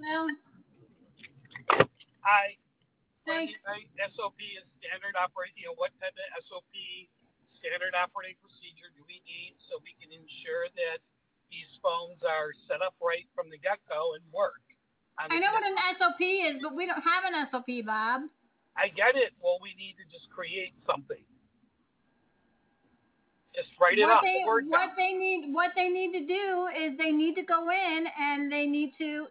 Well, I what do hey, you SOP is standard operating. What type of SOP standard operating procedure do we need so we can ensure that these phones are set up right from the get go and work on I the know what connect? an SOP is, but we don't have an SOP, Bob. I get it. Well, we need to just create something. Just write it up, a Word doc. What they need to do is they need to go in and they need to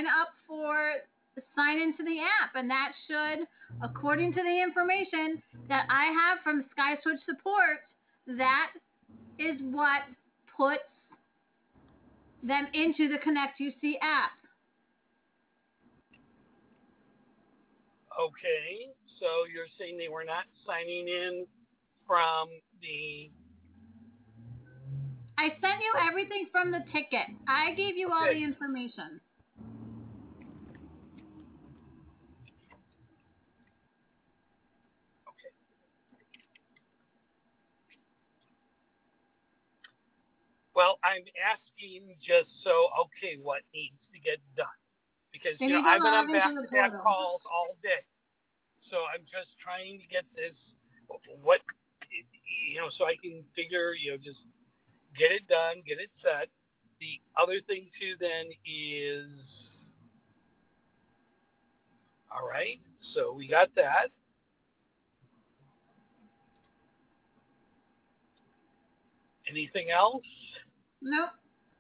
sign into the app, and that should, according to the information that I have from SkySwitch support, that is what puts them into the Connect UC app. Okay, so you're saying they were not signing in from the I sent you from everything from the ticket. I gave you all the okay, information. okay. Well, I'm asking just so okay, what needs to get done? Because They need to I've been log on into back the to back portal. calls all day, so I'm just trying to get this what so I can figure just get it done, get it set. The other thing too then is all right. So we got that. Anything else? Nope.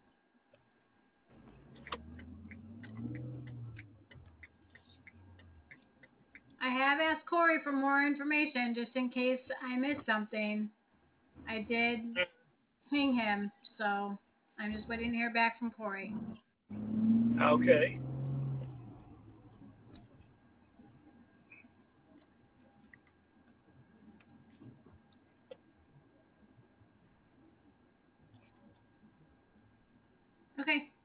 I have asked Corey for more information just in case I missed something. I did ping him, so I'm just waiting to hear back from Corey. Okay. Okay.